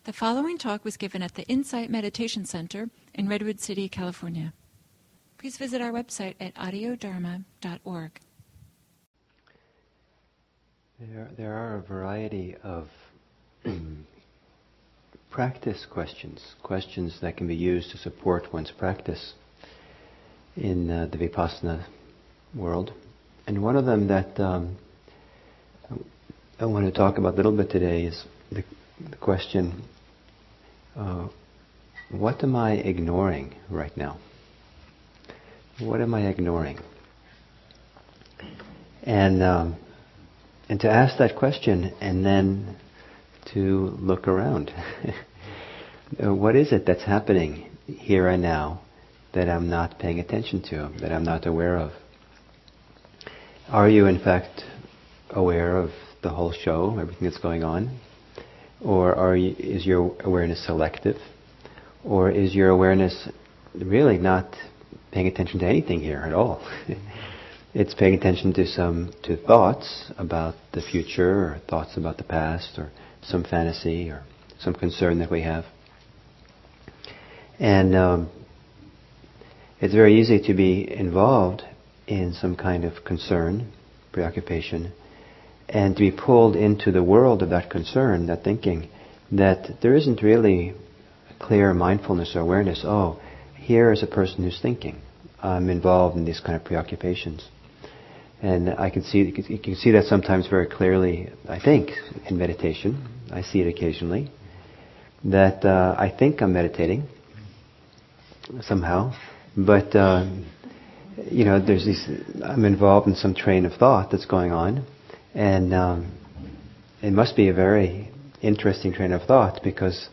The following talk was given at the Insight Meditation Center in Redwood City, California. Please visit our website at audiodharma.org. There are a variety of practice questions that can be used to support one's practice in the Vipassana world. And one of them that I want to talk about a little bit today is the question, what am I ignoring right now? What am I ignoring? And to ask that question and then to look around. What is it that's happening here and now that I'm not paying attention to, that I'm not aware of? Are you in fact aware of the whole show, everything that's going on? Or is your awareness selective? Or is your awareness really not paying attention to anything here at all? It's paying attention to thoughts about the future, or thoughts about the past, or some fantasy, or some concern that we have. And it's very easy to be involved in some kind of concern, preoccupation, and to be pulled into the world of that concern, that thinking, that there isn't really clear mindfulness or awareness. Oh, here is a person who's thinking. I'm involved in these kind of preoccupations. And you can see that sometimes very clearly, I think, in meditation. I see it occasionally. That I think I'm meditating somehow, but I'm involved in some train of thought that's going on, and it must be a very interesting train of thought because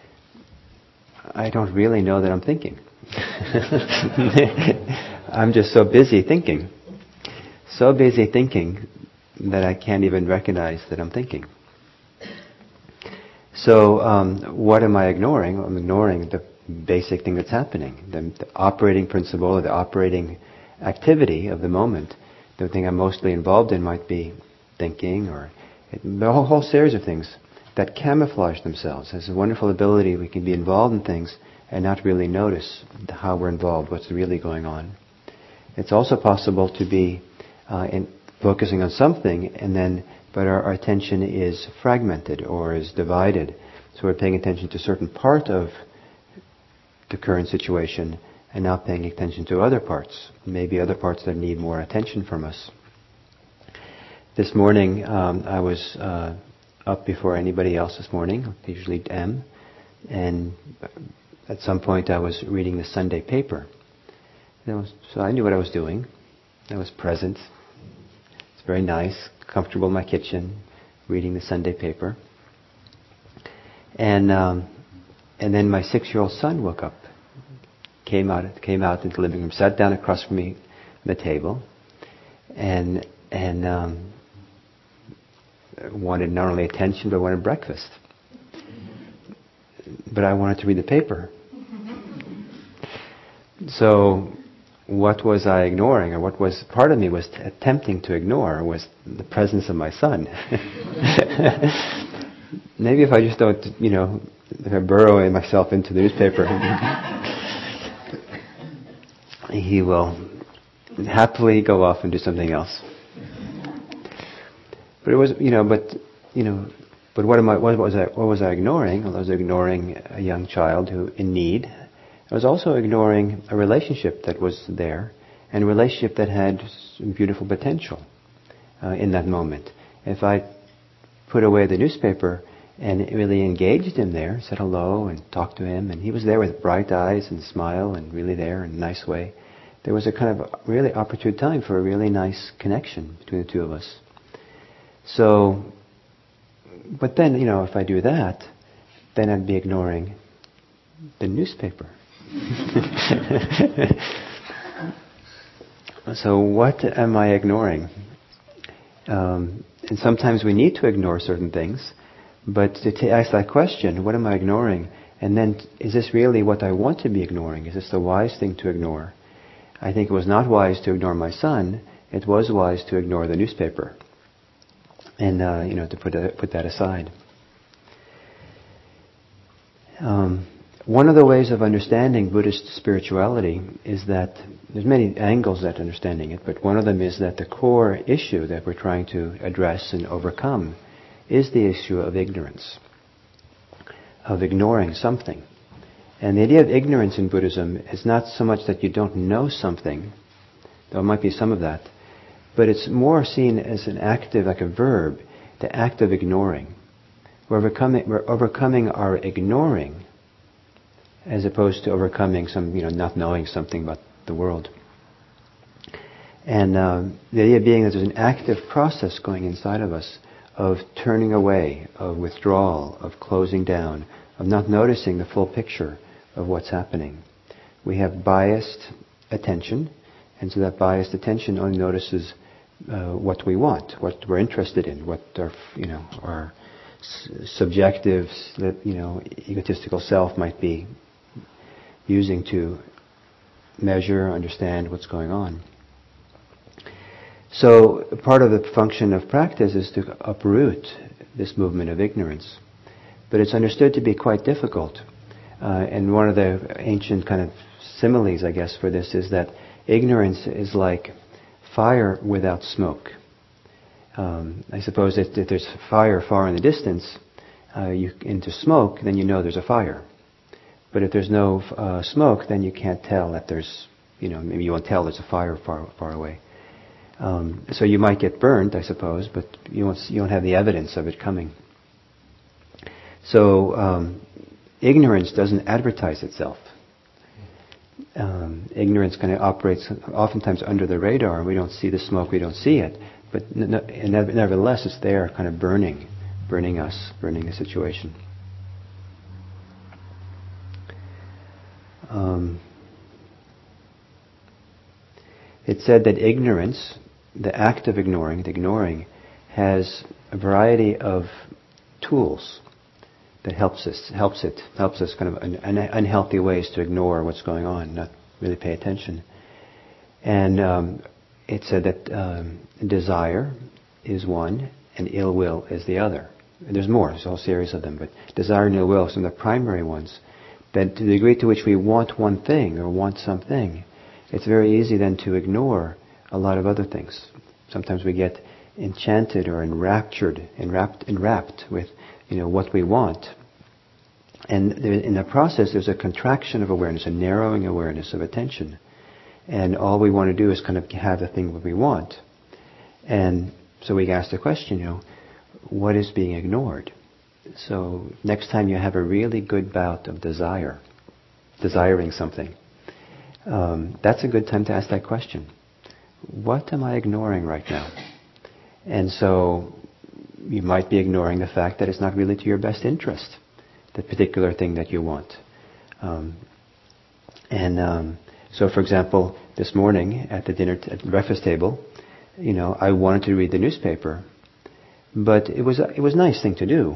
I don't really know that I'm thinking. I'm just so busy thinking that I can't even recognize that I'm thinking. So what am I ignoring? I'm ignoring the basic thing that's happening, the operating principle, or the operating activity of the moment. The thing I'm mostly involved in might be thinking, or a whole series of things that camouflage themselves. There's a wonderful ability we can be involved in things and not really notice how we're involved, what's really going on. It's also possible to be focusing on something, but our attention is fragmented or is divided. So we're paying attention to a certain part of the current situation and not paying attention to other parts, maybe other parts that need more attention from us. This morning, I was up before anybody else this morning. I usually am. And at some point I was reading the Sunday paper. So I knew what I was doing. I was present. It's very nice, comfortable in my kitchen, reading the Sunday paper. And then my 6-year-old son woke up, came out into the living room, sat down across from me at the table, and wanted not only attention but wanted breakfast. But I wanted to read the paper. So what was I ignoring, or what was part of me was attempting to ignore, was the presence of my son. Maybe if I just don't, if I burrow myself into the newspaper, he will happily go off and do something else. But it was, but what was I ignoring? Well, I was ignoring a young child who in need. I was also ignoring a relationship that was there, and a relationship that had some beautiful potential in that moment. If I put away the newspaper and really engaged him there, said hello and talked to him, and he was there with bright eyes and smile and really there in a nice way, there was a kind of really opportune time for a really nice connection between the two of us. So, but then, if I do that, then I'd be ignoring the newspaper. So what am I ignoring? And sometimes we need to ignore certain things, but to ask that question, what am I ignoring? And then, is this really what I want to be ignoring? Is this the wise thing to ignore? I think it was not wise to ignore my son. It was wise to ignore the newspaper. And, to put that aside. One of the ways of understanding Buddhist spirituality is that there's many angles at understanding it, but one of them is that the core issue that we're trying to address and overcome is the issue of ignorance, of ignoring something. And the idea of ignorance in Buddhism is not so much that you don't know something, though it might be some of that, but it's more seen as an active, like a verb, the act of ignoring. We're overcoming our ignoring as opposed to overcoming some, not knowing something about the world. And the idea being that there's an active process going inside of us of turning away, of withdrawal, of closing down, of not noticing the full picture of what's happening. We have biased attention, and so that biased attention only notices what we want, what we're interested in, what our subjective, egotistical self might be using to measure, understand what's going on. So part of the function of practice is to uproot this movement of ignorance. But it's understood to be quite difficult. And one of the ancient kind of similes, I guess, for this is that ignorance is like fire without smoke. I suppose if there's fire far in the distance, into smoke, then you know there's a fire. But if there's no smoke, then you can't tell that there's, maybe you won't tell there's a fire far away. So you might get burned, I suppose, but you won't have the evidence of it coming. So ignorance doesn't advertise itself. Ignorance kind of operates oftentimes under the radar. We don't see the smoke, we don't see it. But nevertheless, it's there, kind of burning us, burning the situation. It's said that ignorance, the act of ignoring, the ignoring, has a variety of tools that helps us kind of unhealthy ways to ignore what's going on, not really pay attention. And it said that desire is one and ill will is the other. And there's more, there's a whole series of them, but desire and ill will are some of the primary ones. That to the degree to which we want one thing or want something, it's very easy then to ignore a lot of other things. Sometimes we get enchanted or enwrapped with what we want. And in the process there's a contraction of awareness, a narrowing awareness of attention. And all we want to do is kind of have the thing that we want. And so we ask the question, what is being ignored? So next time you have a really good bout of desiring something, that's a good time to ask that question. What am I ignoring right now? And so you might be ignoring the fact that it's not really to your best interest, the particular thing that you want. So for example, this morning at the breakfast table, I wanted to read the newspaper, but it was a nice thing to do.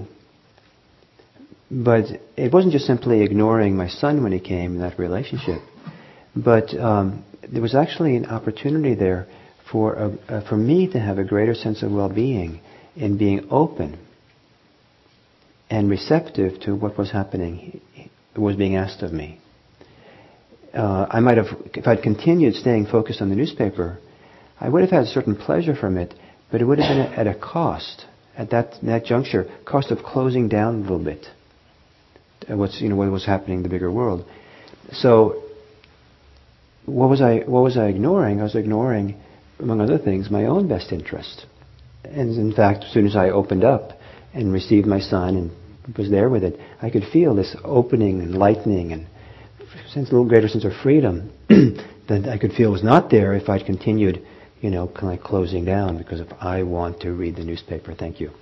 But it wasn't just simply ignoring my son when he came in that relationship, but there was actually an opportunity there for me to have a greater sense of well-being in being open and receptive to what was happening, was being asked of me. I might have, if I'd continued staying focused on the newspaper, I would have had a certain pleasure from it, but it would have been at a cost, at that juncture, cost of closing down a little bit. What was happening in the bigger world. So, what was I ignoring? I was ignoring, among other things, my own best interest. And in fact, as soon as I opened up and received my son and was there with it, I could feel this opening and lightening and a little greater sense of freedom that I could feel was not there if I'd continued, kind of like closing down because if I want to read the newspaper, thank you.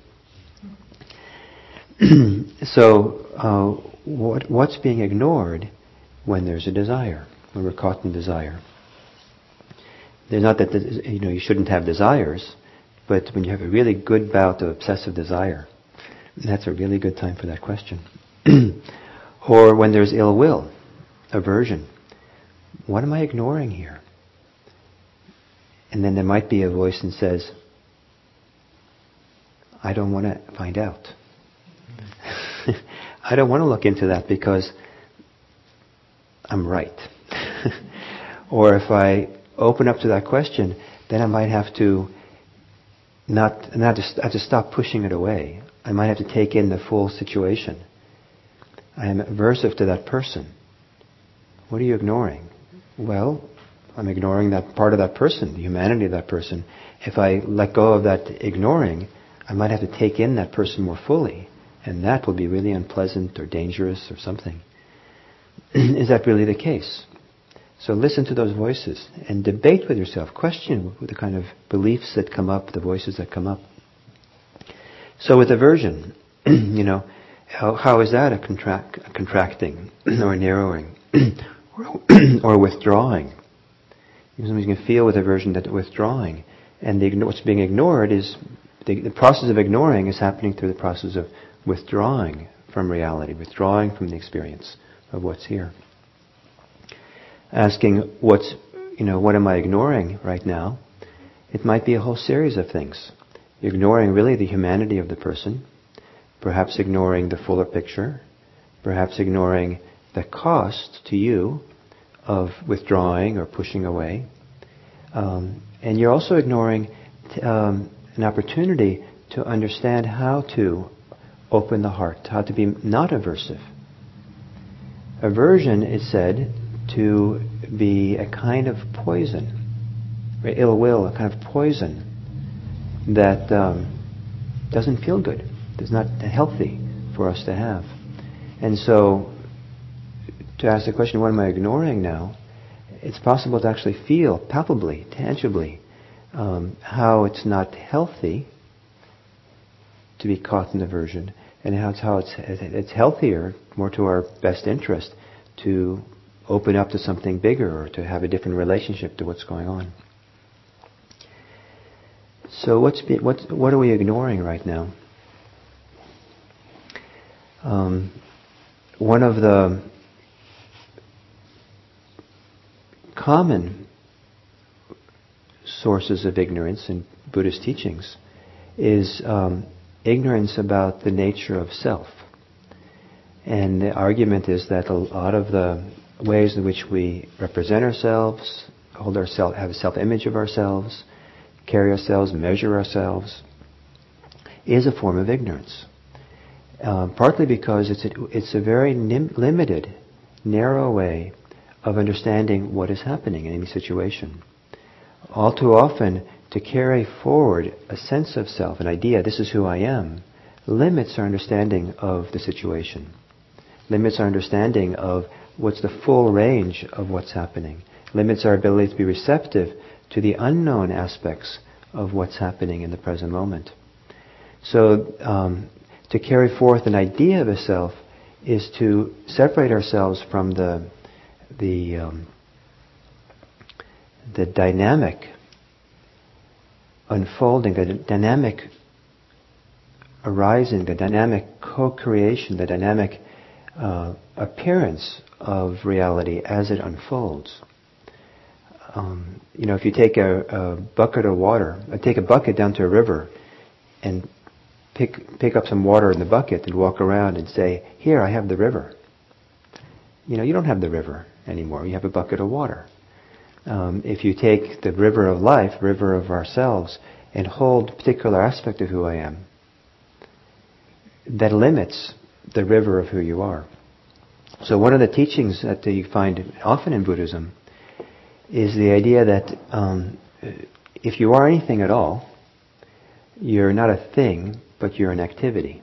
So, what's being ignored when there's a desire, when we're caught in desire? There's not that you shouldn't have desires, but when you have a really good bout of obsessive desire, that's a really good time for that question. Or when there's ill will, aversion. What am I ignoring here? And then there might be a voice that says, I don't want to find out. I don't want to look into that because I'm right. Or if I open up to that question, then I might have to have to stop pushing it away. I might have to take in the full situation. I am aversive to that person. What are you ignoring? Well, I'm ignoring that part of that person, the humanity of that person. If I let go of that ignoring, I might have to take in that person more fully. And that will be really unpleasant or dangerous or something. Is that really the case? So listen to those voices and debate with yourself. Question the kind of beliefs that come up, the voices that come up. So with aversion, how is that a contracting or narrowing or withdrawing? Sometimes you can feel with aversion that withdrawing, and what's being ignored is the process of ignoring is happening through the process of withdrawing from reality, withdrawing from the experience of what's here. Asking what am I ignoring right now? It might be a whole series of things. You're ignoring really the humanity of the person, perhaps ignoring the fuller picture, perhaps ignoring the cost to you of withdrawing or pushing away. And you're also ignoring an opportunity to understand how to open the heart, how to be not aversive. Aversion is said to be a kind of poison, or ill will, a kind of poison that doesn't feel good, is not healthy for us to have. And so, to ask the question, what am I ignoring now? It's possible to actually feel palpably, tangibly, how it's not healthy to be caught in aversion, and how it's healthier, more to our best interest, to open up to something bigger or to have a different relationship to what's going on. So what are we ignoring right now? One of the common sources of ignorance in Buddhist teachings is ignorance about the nature of self. And the argument is that a lot of the ways in which we represent ourselves, have a self-image of ourselves, carry ourselves, measure ourselves, is a form of ignorance. Partly because it's a very limited, narrow way of understanding what is happening in any situation. All too often, to carry forward a sense of self, an idea, this is who I am, limits our understanding of the situation, limits our understanding of what's the full range of what's happening, limits our ability to be receptive to the unknown aspects of what's happening in the present moment. So, to carry forth an idea of a self is to separate ourselves from the dynamic unfolding, the dynamic arising, the dynamic co-creation, the dynamic appearance of reality as it unfolds. If you take a bucket of water, take a bucket down to a river and pick up some water in the bucket and walk around and say, here, I have the river. You don't have the river anymore. You have a bucket of water. If you take the river of life, river of ourselves, and hold a particular aspect of who I am, that limits the river of who you are. So one of the teachings that you find often in Buddhism is the idea that if you are anything at all, you're not a thing, but you're an activity.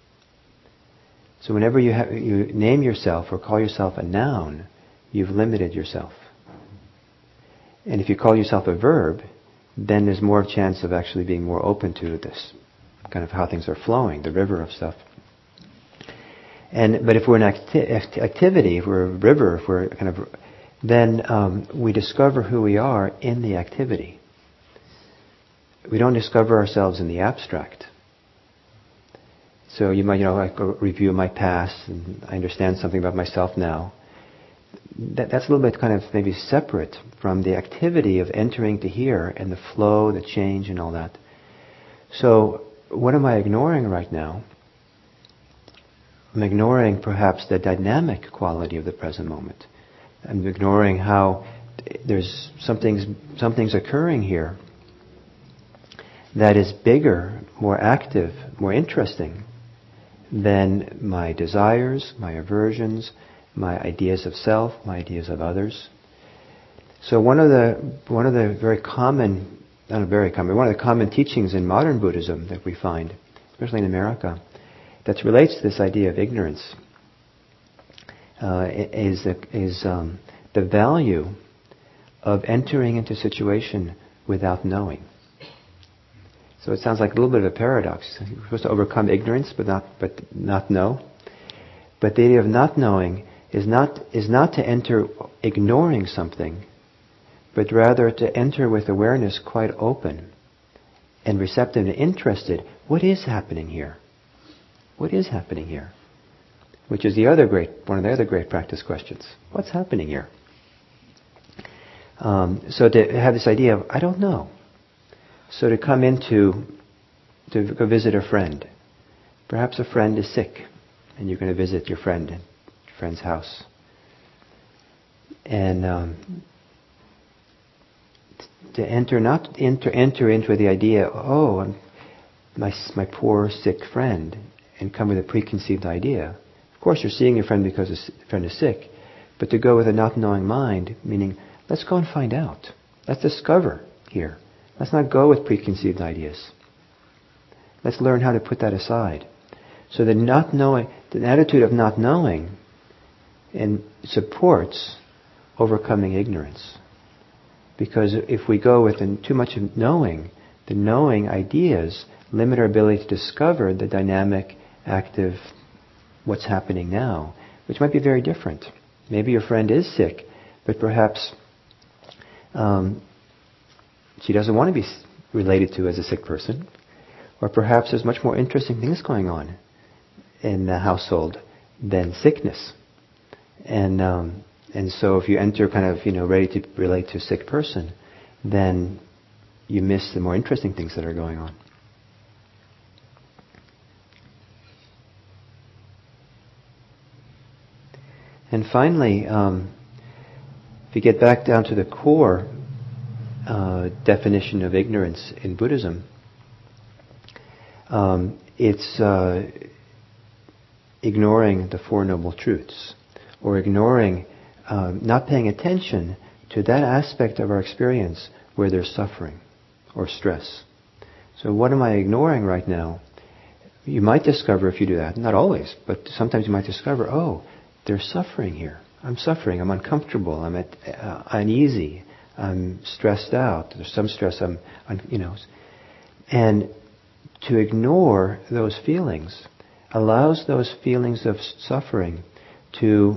So whenever you name yourself or call yourself a noun, you've limited yourself. And if you call yourself a verb, then there's more chance of actually being more open to this kind of how things are flowing, the river of stuff. But if we're an activity, if we're a river, if we're kind of, then we discover who we are in the activity. We don't discover ourselves in the abstract. So you might, like review my past, and I understand something about myself now. That's a little bit kind of maybe separate from the activity of entering to here and the flow, the change, and all that. So what am I ignoring right now? I'm ignoring perhaps the dynamic quality of the present moment. I'm ignoring how there's something's occurring here that is bigger, more active, more interesting than my desires, my aversions, my ideas of self, my ideas of others. So one of the very common, not very common, one of the common teachings in modern Buddhism that we find, especially in America, that relates to this idea of ignorance, is the value of entering into a situation without knowing. So it sounds like a little bit of a paradox. You're supposed to overcome ignorance, but not know. But the idea of not knowing is not to enter ignoring something, but rather to enter with awareness quite open and receptive and interested. What is happening here? What is happening here? Which is one of the other great practice questions. What's happening here? So to have this idea of, I don't know. So to come to go visit a friend. Perhaps a friend is sick, and you're going to visit your friend's house. And to enter into the idea, my poor sick friend, and come with a preconceived idea. Of course, you're seeing your friend because the friend is sick, but to go with a not knowing mind, meaning, let's go and find out. Let's discover here. Let's not go with preconceived ideas. Let's learn how to put that aside. So the attitude of not knowing supports overcoming ignorance. Because if we go with too much of knowing, the knowing ideas limit our ability to discover the dynamic, active, what's happening now, which might be very different. Maybe your friend is sick, but perhaps she doesn't want to be related to as a sick person. Or perhaps there's much more interesting things going on in the household than sickness. And so if you enter kind of, ready to relate to a sick person, then you miss the more interesting things that are going on. And finally, if you get back down to the core definition of ignorance in Buddhism, it's ignoring the Four Noble Truths, or ignoring, not paying attention to that aspect of our experience where there's suffering or stress. So what am I ignoring right now? You might discover if you do that, not always, but sometimes you might discover, there's suffering here. I'm suffering, I'm uncomfortable, I'm uneasy, I'm stressed out, there's some stress, and to ignore those feelings allows those feelings of suffering to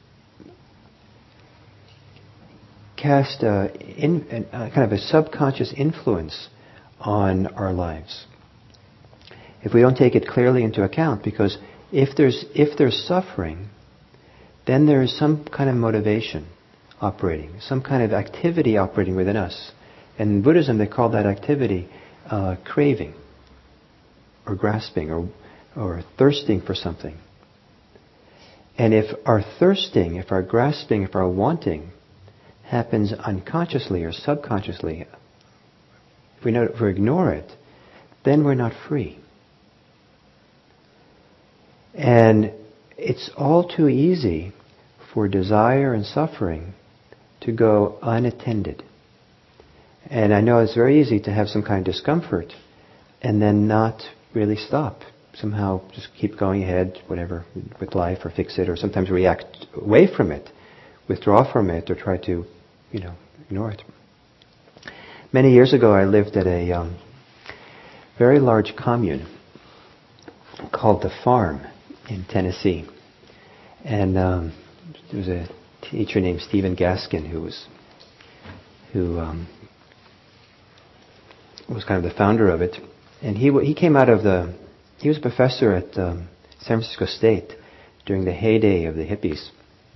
cast a kind of a subconscious influence on our lives. If we don't take it clearly into account, because if there's suffering, then there is some kind of motivation operating, some kind of activity operating within us. And in Buddhism, they call that activity craving, or grasping, or thirsting for something. And if our thirsting, if our grasping, if our wanting happens unconsciously or subconsciously, if we ignore it, then we're not free. And it's all too easy for desire and suffering to go unattended. And I know it's very easy to have some kind of discomfort and then not really stop. Somehow just keep going ahead, whatever, with life, or fix it, or sometimes react away from it, withdraw from it, or try to, ignore it. Many years ago, I lived at a very large commune called The Farm in Tennessee. And there was a teacher named Stephen Gaskin who was kind of the founder of it. And he came out of he was a professor at San Francisco State during the heyday of the hippies.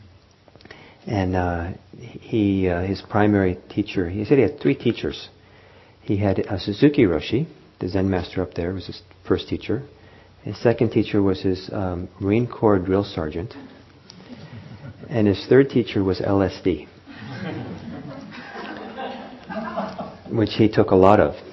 And his primary teacher, he said he had 3 teachers. He had Suzuki Roshi, the Zen master up there, was his first teacher. His second teacher was his Marine Corps drill sergeant. And his third teacher was LSD, which he took a lot of.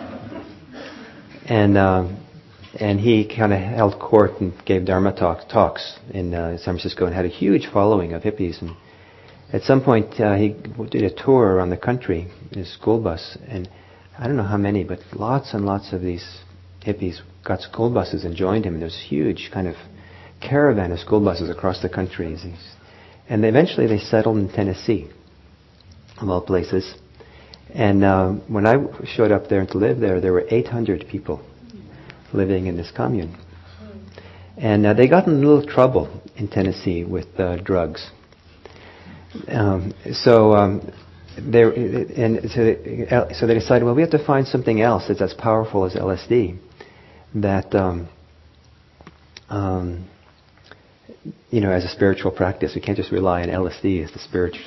And he kind of held court and gave Dharma talks in San Francisco and had a huge following of hippies. And at some point, he did a tour around the country in his school bus. And I don't know how many, but lots and lots of these hippies got school buses and joined him. And there was a huge kind of caravan of school buses across the country. And eventually they settled in Tennessee, of all places. And when I showed up there to live there were 800 people living in this commune. And they got in a little trouble in Tennessee with drugs. So they decided, well, we have to find something else that's as powerful as LSD, that as a spiritual practice. We can't just rely on LSD as the spiritual.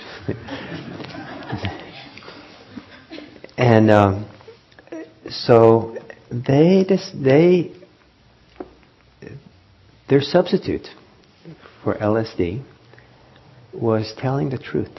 And so their substitute for LSD was telling the truth.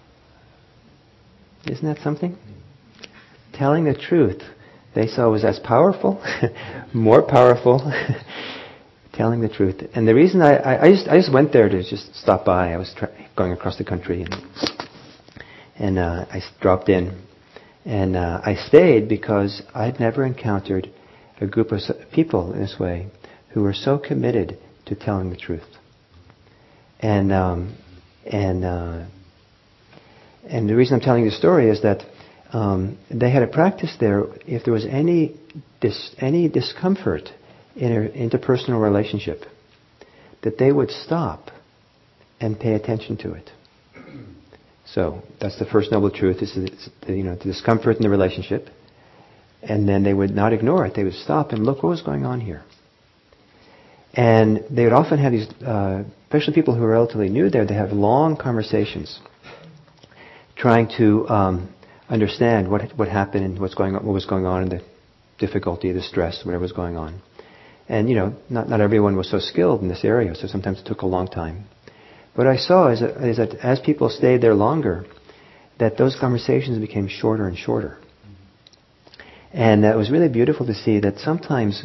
Isn't that something? Telling the truth, they saw was as powerful, more powerful. Telling the truth. And the reason I just went there to just stop by. I was going across the country, and I dropped in, and I stayed because I'd never encountered a group of people in this way who were so committed to telling the truth. And the reason I'm telling you the story is that they had a practice there. If there was any discomfort in an interpersonal relationship, that they would stop and pay attention to it. So that's the first noble truth: is the discomfort in the relationship, and then they would not ignore it. They would stop and look what was going on here. And they would often have these, especially people who are relatively new there, they have long conversations, trying to understand what happened and what was going on, and the difficulty, the stress, whatever was going on. And not everyone was so skilled in this area, so sometimes it took a long time. What I saw is that as people stayed there longer, that those conversations became shorter and shorter. And it was really beautiful to see that sometimes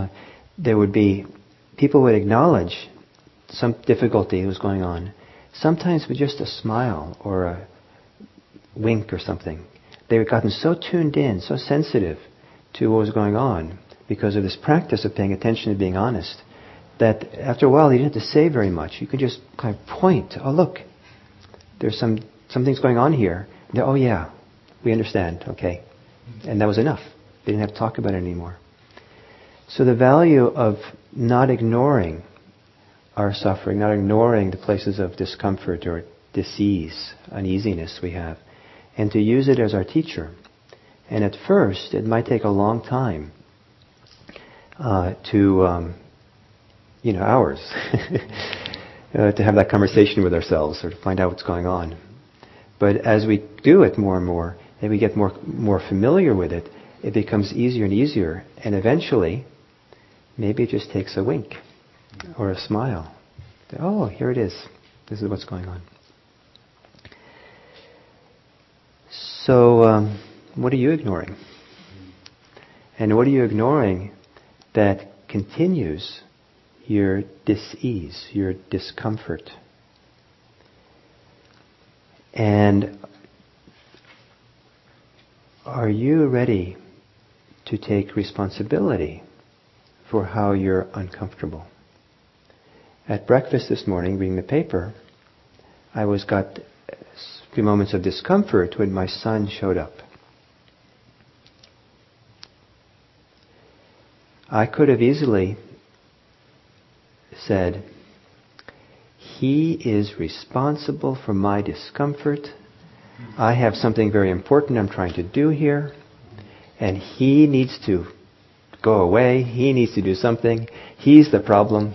people would acknowledge some difficulty that was going on. Sometimes with just a smile or a wink or something. They had gotten so tuned in, so sensitive to what was going on because of this practice of paying attention and being honest, that after a while you didn't have to say very much. You could just kind of point, oh look, there's something's going on here. And oh yeah, we understand, okay. And that was enough. They didn't have to talk about it anymore. So the value of not ignoring our suffering, not ignoring the places of discomfort or disease, uneasiness we have, and to use it as our teacher. And at first, it might take a long time hours, to have that conversation with ourselves or to find out what's going on. But as we do it more and more, and we get more familiar with it, it becomes easier and easier. And eventually, maybe it just takes a wink or a smile. Oh, here it is. This is what's going on. So, what are you ignoring? And what are you ignoring that continues your dis-ease, your discomfort? And are you ready to take responsibility for how you're uncomfortable? At breakfast this morning, reading the paper, I got a few moments of discomfort when my son showed up. I could have easily said, he is responsible for my discomfort. I have something very important I'm trying to do here, and he needs to go away. He needs to do something. He's the problem.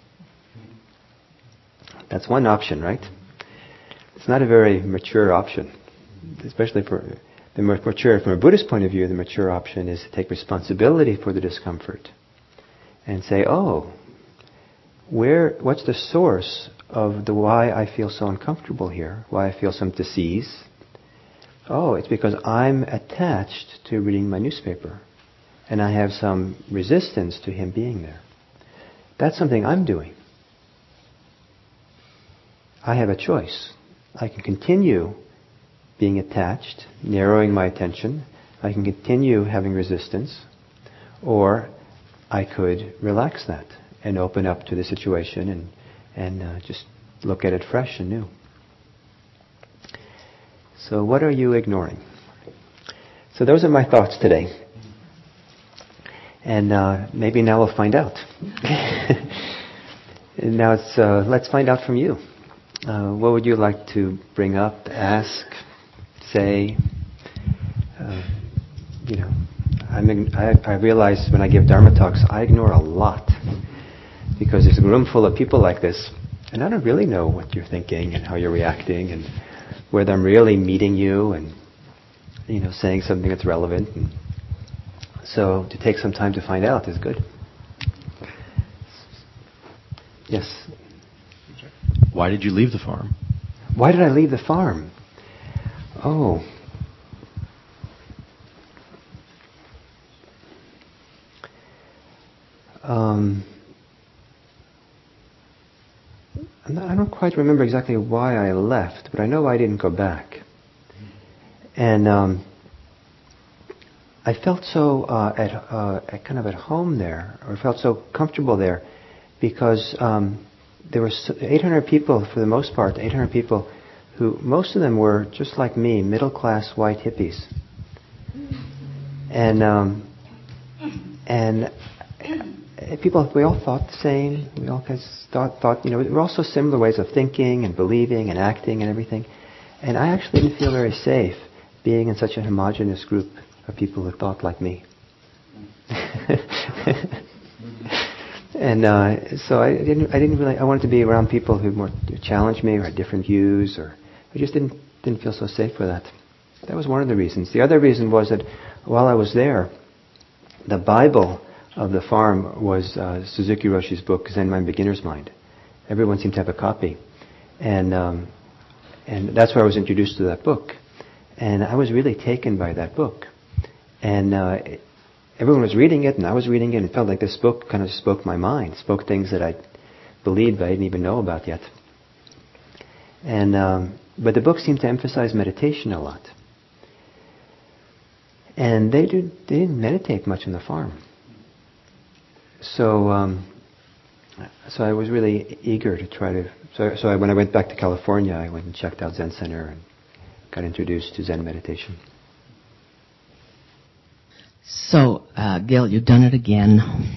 That's one option, right? It's not a very mature option, especially for the mature, from a Buddhist point of view, the mature option is to take responsibility for the discomfort and say, oh, what's the source of the why I feel so uncomfortable here, why I feel some disease? Oh, it's because I'm attached to reading my newspaper, and I have some resistance to him being there. That's something I'm doing. I have a choice. I can continue being attached, narrowing my attention. I can continue having resistance, or I could relax that and open up to the situation and just look at it fresh and new. So what are you ignoring? So those are my thoughts today. And maybe now we'll find out. And now let's find out from you. What would you like to bring up, ask, say? I realize when I give Dharma talks, I ignore a lot. Because there's a room full of people like this, and I don't really know what you're thinking and how you're reacting and whether I'm really meeting you and, saying something that's relevant. And so to take some time to find out is good. Yes? Why did you leave the farm? Why did I leave the farm? Oh. I don't quite remember exactly why I left, but I know I didn't go back. And I felt so kind of at home there, or felt so comfortable there, because there were 800 people, for the most part, 800 people who, most of them were just like me, middle-class white hippies. And people, we all thought the same. We all thought, there were also similar ways of thinking and believing and acting and everything. And I actually didn't feel very safe being in such a homogeneous group of people who thought like me. And so I didn't really. I wanted to be around people who more challenged me or had different views, or I just didn't feel so safe with that. That was one of the reasons. The other reason was that while I was there, the Bible of the farm was Suzuki Roshi's book, Zen Mind, Beginner's Mind. Everyone seemed to have a copy, and that's where I was introduced to that book, and I was really taken by that book, and everyone was reading it, and I was reading it, and it felt like this book kind of spoke my mind, spoke things that I believed but I didn't even know about yet. And but the book seemed to emphasize meditation a lot, and they didn't meditate much on the farm. So I was really eager to try to. So when I went back to California, I went and checked out Zen Center and got introduced to Zen meditation. So, Gil, you've done it again.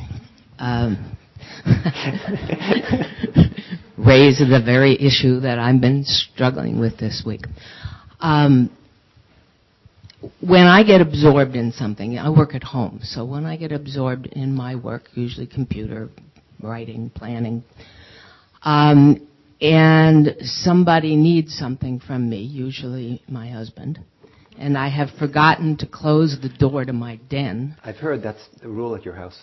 Raise the very issue that I've been struggling with this week. When I get absorbed in something, I work at home, so when I get absorbed in my work, usually computer, writing, planning, and somebody needs something from me, usually my husband, and I have forgotten to close the door to my den. I've heard that's the rule at your house.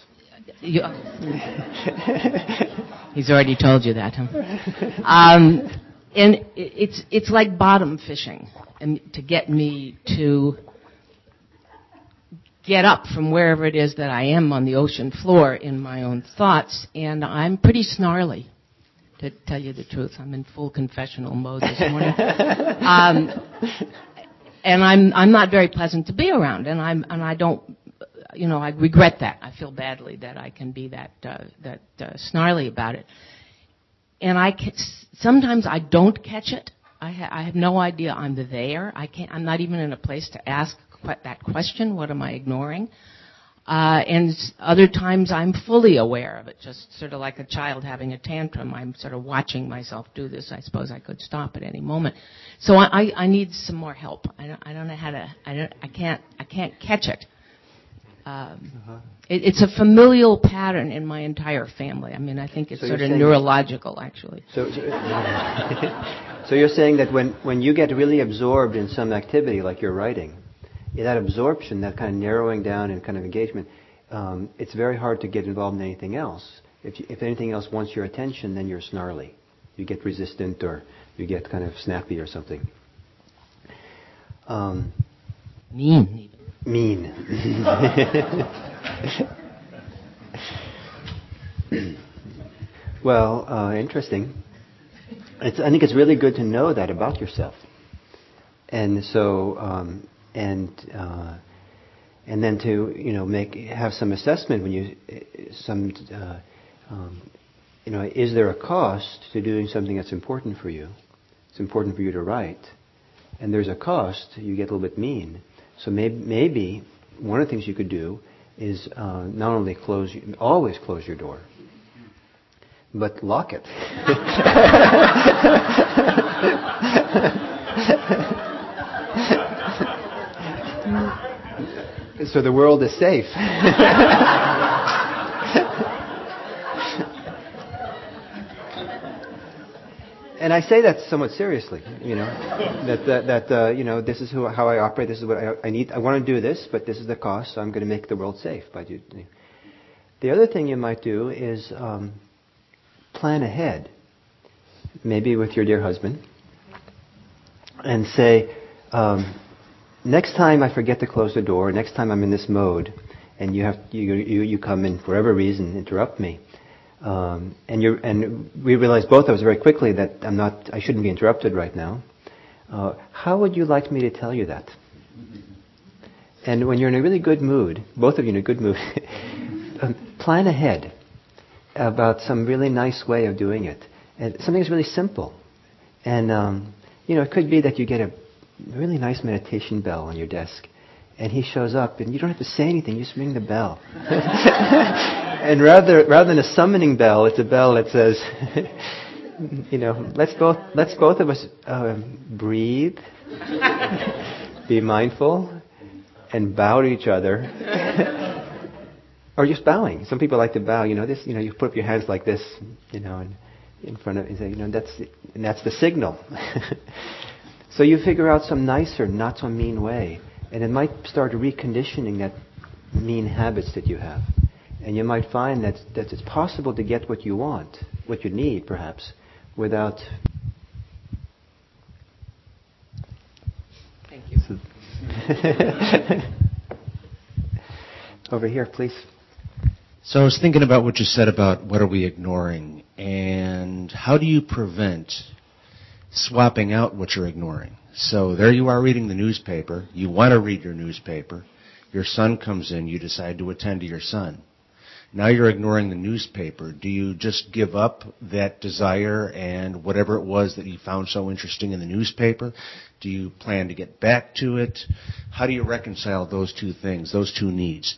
He's already told you that, huh? And it's like bottom fishing, and to get me to get up from wherever it is that I am on the ocean floor in my own thoughts, and I'm pretty snarly, to tell you the truth. I'm in full confessional mode this morning. And I'm not very pleasant to be around, and I don't, I regret that. I feel badly that I can be that snarly about it. And sometimes I don't catch it. I have no idea I'm there. I'm not even in a place to ask that question. What am I ignoring? And other times I'm fully aware of it, just sort of like a child having a tantrum. I'm sort of watching myself do this. I suppose I could stop at any moment. So I need some more help. I don't know how to. I can't catch it. It's a familial pattern in my entire family. I mean, I think it's sort of neurological, actually. So you're saying that when you get really absorbed in some activity, like you're writing, that absorption, that kind of narrowing down and kind of engagement, it's very hard to get involved in anything else. If anything else wants your attention, then you're snarly. You get resistant, or you get kind of snappy or something. Mean. Mean. Well, interesting. I think it's really good to know that about yourself, and so and then to have some assessment when you is there a cost to doing something that's important for you? It's important for you to write, and there's a cost. You get a little bit mean. So maybe one of the things you could do is not only always close your door, but lock it. So the world is safe. And I say that somewhat seriously, that this is how I operate. This is what I need. I want to do this, but this is the cost. So I'm going to make the world safe by doing. The other thing you might do is plan ahead, maybe with your dear husband, and say, next time I forget to close the door, next time I'm in this mode, and you come in for whatever reason, interrupt me. And we realized both of us very quickly that I shouldn't be interrupted right now. How would you like me to tell you that? And when you're in a really good mood, both of you in a good mood, plan ahead about some really nice way of doing it. And something that's really simple. And, it could be that you get a really nice meditation bell on your desk. And he shows up, and you don't have to say anything, you just ring the bell. And rather than a summoning bell, it's a bell that says, let's both of us breathe, be mindful, and bow to each other. Or just bowing. Some people like to bow. You put up your hands like this, and in front of, and say, that's the signal. So you figure out some nicer, not so mean way. And it might start reconditioning that mean habits that you have. And you might find that it's possible to get what you want, what you need perhaps, without... Thank you. Over here, please. So I was thinking about what you said about what are we ignoring, and how do you prevent swapping out what you're ignoring? So there you are reading the newspaper. You want to read your newspaper. Your son comes in. You decide to attend to your son. Now you're ignoring the newspaper. Do you just give up that desire and whatever it was that you found so interesting in the newspaper? Do you plan to get back to it? How do you reconcile those two things, those two needs?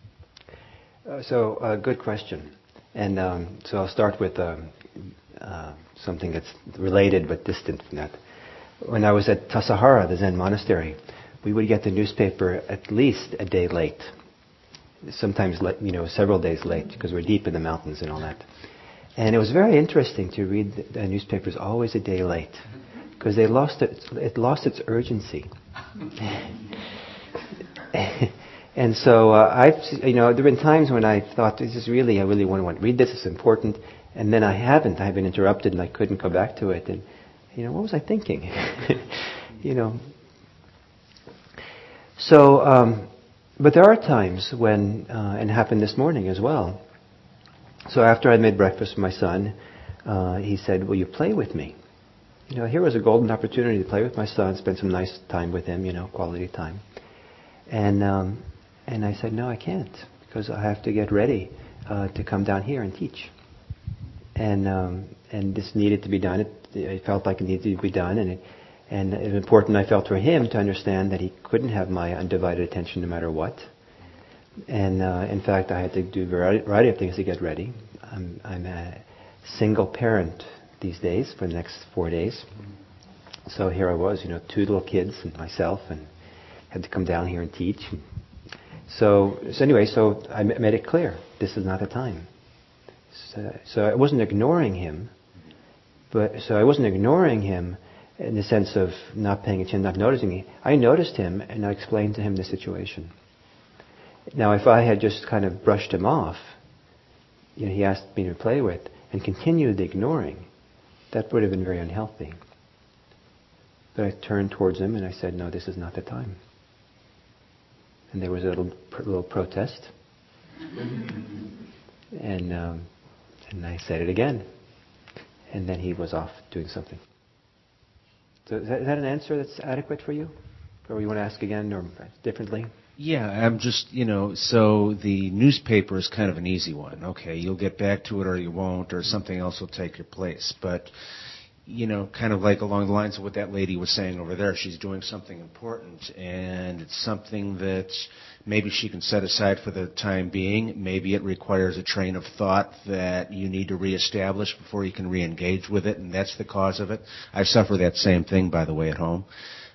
Good question. And so I'll start with something that's related but distant from that. When I was at Tassajara, the Zen monastery, we would get the newspaper at least a day late. Sometimes, several days late, because we're deep in the mountains and all that. And it was very interesting to read the newspapers always a day late, because it lost its urgency. And so there have been times when I thought, I really want to read this, it's important, and then I've been interrupted and I couldn't go back to it, and what was I thinking? But there are times when, and it happened this morning as well. So after I made breakfast for my son, he said, will you play with me? Here was a golden opportunity to play with my son, spend some nice time with him, quality time. And I said, no, I can't, because I have to get ready to come down here and teach. And this needed to be done. It felt like it needed to be done, and it was important, I felt, for him to understand that he couldn't have my undivided attention no matter what. And in fact, I had to do a variety of things to get ready. I'm a single parent these days for the next 4 days. So here I was, 2 little kids and myself, and had to come down here and teach. So I made it clear, this is not the time. So I wasn't ignoring him, in the sense of not paying attention, not noticing me. I noticed him, and I explained to him the situation. Now, if I had just kind of brushed him off, he asked me to play with, and continued ignoring, that would have been very unhealthy. But I turned towards him and I said, no, this is not the time. And there was a little protest. And I said it again. And then he was off doing something. So is that an answer that's adequate for you? Or you want to ask again or differently? Yeah, I'm just, so the newspaper is kind of an easy one. Okay, you'll get back to it or you won't, or something else will take your place. But, kind of like along the lines of what that lady was saying over there, she's doing something important, and it's something that maybe she can set aside for the time being. Maybe it requires a train of thought that you need to reestablish before you can re-engage with it, and that's the cause of it. I suffer that same thing, by the way, at home.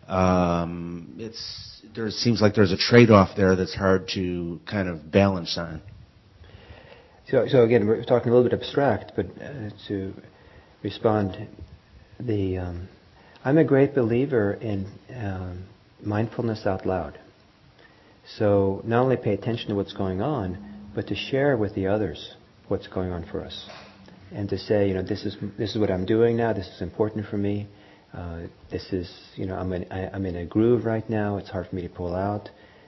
There seems like there's a trade-off there that's hard to kind of balance on. So again, we're talking a little bit abstract, but to respond, I'm a great believer in mindfulness out loud. So not only pay attention to what's going on, but to share with the others what's going on for us, and to say, this is what I'm doing now. This is important for me. This is, I'm in a groove right now. It's hard for me to pull out.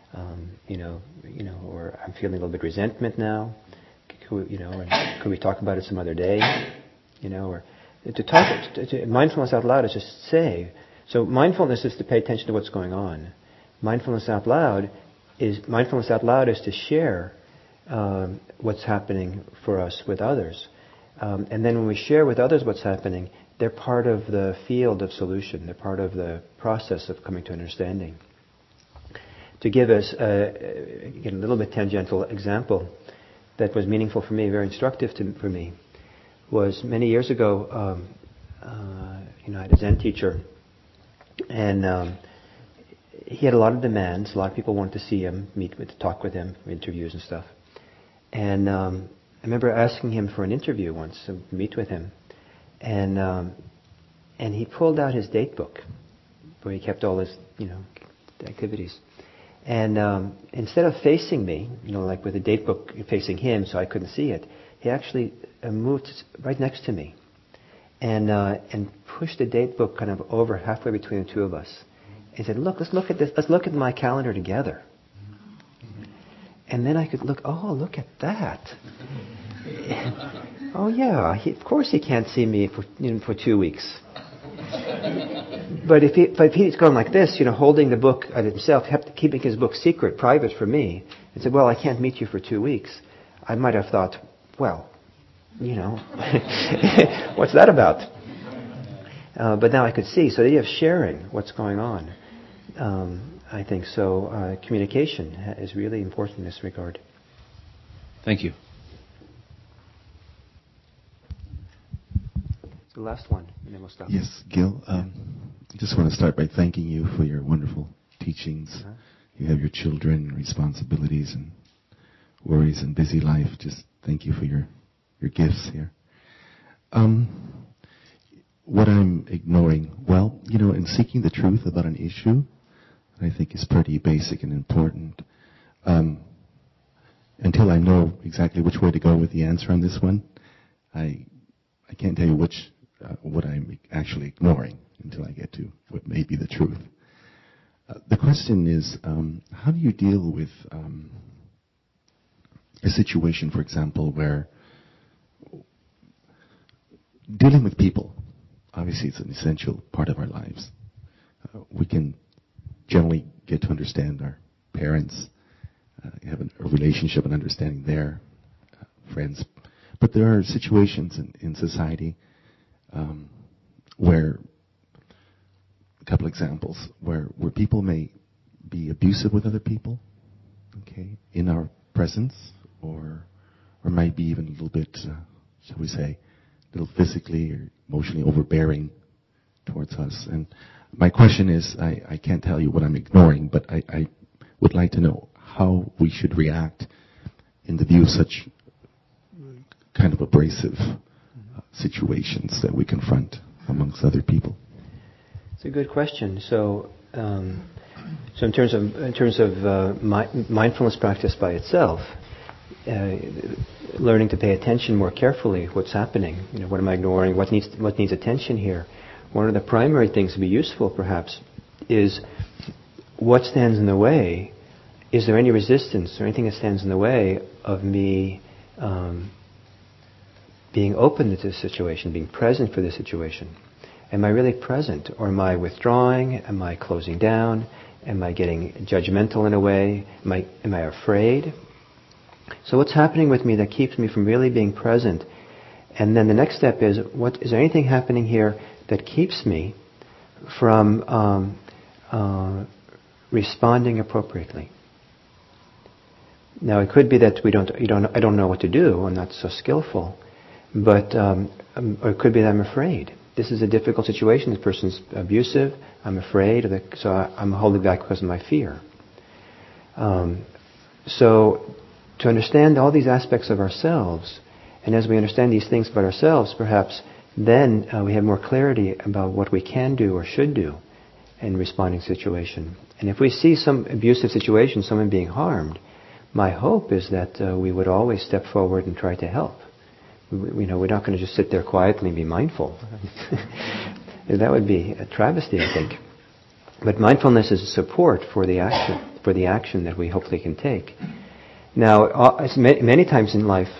Or I'm feeling a little bit of resentment now. Could we talk about it some other day? Or to talk. Mindfulness out loud is just say. So mindfulness is to pay attention to what's going on. Mindfulness out loud is to share what's happening for us with others. And then when we share with others what's happening, they're part of the field of solution. They're part of the process of coming to understanding. To give us a little bit tangential example that was meaningful for me, very instructive for me, was many years ago. I had a Zen teacher, and he had a lot of demands. A lot of people wanted to see him, talk with him, interviews and stuff. And I remember asking him for an interview once, to meet with him. And he pulled out his date book, where he kept all his, activities. And instead of facing me, like with the date book facing him, so I couldn't see it, he actually moved right next to me, and pushed the date book kind of over halfway between the two of us. He said, "Look, let's look at this. Let's look at my calendar together." And then I could look. Oh, look at that. Oh yeah, of course he can't see me for 2 weeks. But if he's going like this, holding the book at himself, keeping his book secret, private for me, and said, "Well, I can't meet you for 2 weeks," I might have thought, "Well, what's that about?" But now I could see. So the idea of sharing what's going on, I think so. Communication is really important in this regard. Thank you. The last one, and then we'll stop. Yes, Gil. I just want to start by thanking you for your wonderful teachings. Uh-huh. You have your children, responsibilities, and worries, and busy life. Just thank you for your gifts here. What I'm ignoring, in seeking the truth about an issue, I think is pretty basic and important. Until I know exactly which way to go with the answer on this one, I can't tell you what I'm actually ignoring until I get to what may be the truth. The question is, how do you deal with a situation, for example, where dealing with people, obviously it's an essential part of our lives. We can generally get to understand our parents, have a relationship and understanding their friends. But there are situations in society where, a couple examples, where people may be abusive with other people, okay, in our presence, or might be even a little bit, shall we say, a little physically or emotionally overbearing towards us. And my question is, I can't tell you what I'm ignoring, but I would like to know how we should react in the view of such kind of abrasive situations that we confront amongst other people. It's a good question. So So in terms of mindfulness practice by itself, learning to pay attention more carefully, what's happening, what am I ignoring, what needs attention here. One of the primary things to be useful, perhaps, is what stands in the way. Is there any resistance or anything that stands in the way of me being open to this situation, being present for this situation? Am I really present, or am I withdrawing? Am I closing down? Am I getting judgmental in a way? Am I afraid? So what's happening with me that keeps me from really being present? And then the next step is, is there anything happening here that keeps me from responding appropriately? Now it could be that I don't know what to do. I'm not so skillful, but or it could be that I'm afraid. This is a difficult situation. This person's abusive. I'm afraid, so I'm holding back because of my fear. So to understand all these aspects of ourselves, and as we understand these things about ourselves, perhaps then we have more clarity about what we can do or should do in responding to situation. And if we see some abusive situation, someone being harmed, my hope is that we would always step forward and try to help. We're not going to just sit there quietly and be mindful. That would be a travesty, I think. But mindfulness is a support for the action that we hopefully can take. Now, many times in life,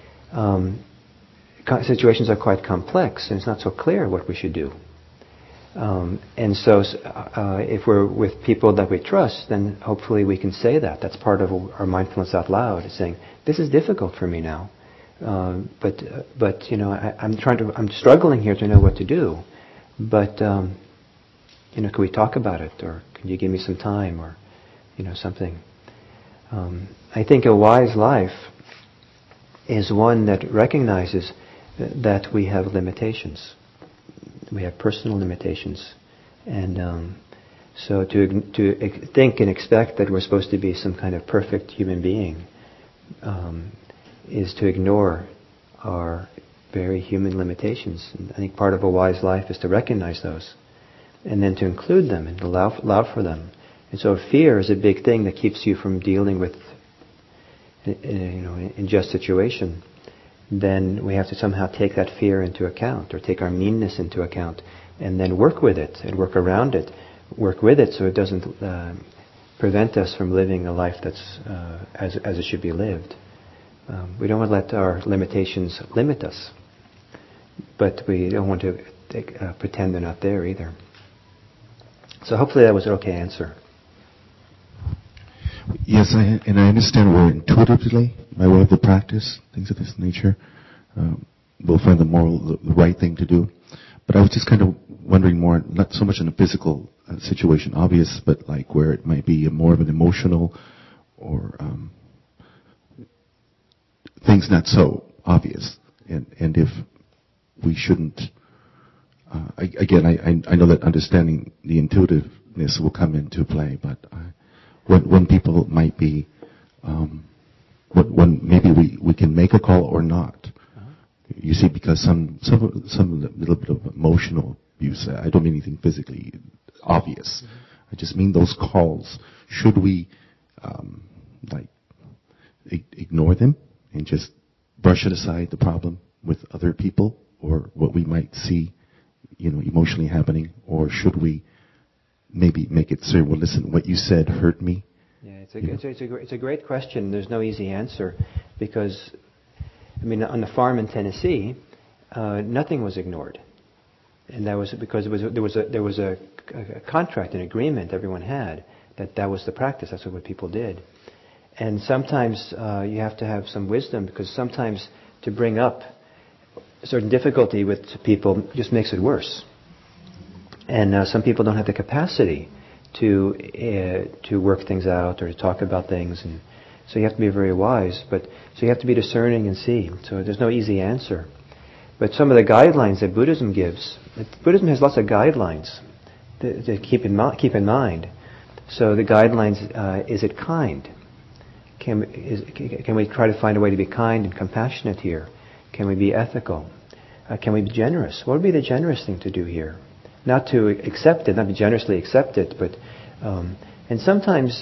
situations are quite complex, and it's not so clear what we should do. And so, if we're with people that we trust, then hopefully we can say that. That's part of our mindfulness out loud, is saying, "This is difficult for me now, but I'm struggling here to know what to do. But can we talk about it, or can you give me some time, or something?" I think a wise life is one that recognizes that we have limitations. We have personal limitations, and so to think and expect that we're supposed to be some kind of perfect human being is to ignore our very human limitations. And I think part of a wise life is to recognize those, and then to include them and allow for them. And so fear is a big thing that keeps you from dealing with unjust situation. Then we have to somehow take that fear into account, or take our meanness into account, and then work with it and work around it, work with it so it doesn't prevent us from living a life that's as it should be lived. We don't want to let our limitations limit us, but we don't want to pretend they're not there either. So hopefully that was an okay answer. Yes, and I understand where intuitively, by way of the practice, things of this nature, we'll find the right thing to do. But I was just kind of wondering more, not so much in a physical situation, obvious, but like where it might be more of an emotional or things not so obvious. And if we shouldn't, again, I know that understanding the intuitiveness will come into play, but when people might be, when maybe we can make a call or not. You see, because some little bit of emotional abuse. I don't mean anything physically obvious. I just mean those calls. Should we ignore them and just brush it aside, the problem with other people or what we might see, emotionally happening, or should we maybe make it say, well, listen, what you said hurt me? Yeah, it's a great question. There's no easy answer, because on the farm in Tennessee, nothing was ignored, and that was because there was a contract, an agreement everyone had that was the practice. That's what people did. And sometimes you have to have some wisdom, because sometimes to bring up a certain difficulty with people just makes it worse. And some people don't have the capacity to work things out or to talk about things, and so you have to be very wise. So you have to be discerning and see. So there's no easy answer. But some of the guidelines that Buddhism gives, Buddhism has lots of guidelines to keep in mind. So the guidelines: is it kind? Can we try to find a way to be kind and compassionate here? Can we be ethical? Can we be generous? What would be the generous thing to do here? Not to accept it, not to generously accept it, but And sometimes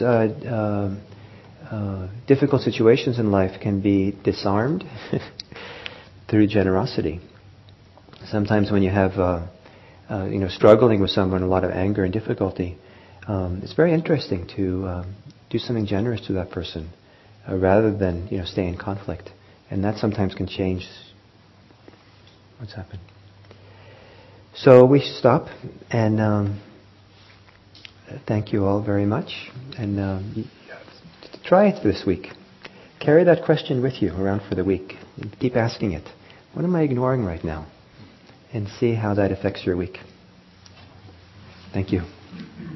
difficult situations in life can be disarmed through generosity. Sometimes when you have, struggling with someone, a lot of anger and difficulty, it's very interesting to do something generous to that person rather than, stay in conflict. And that sometimes can change what's happened. So we stop and thank you all very much. And try it this week. Carry that question with you around for the week. Keep asking it. What am I ignoring right now? And see how that affects your week. Thank you.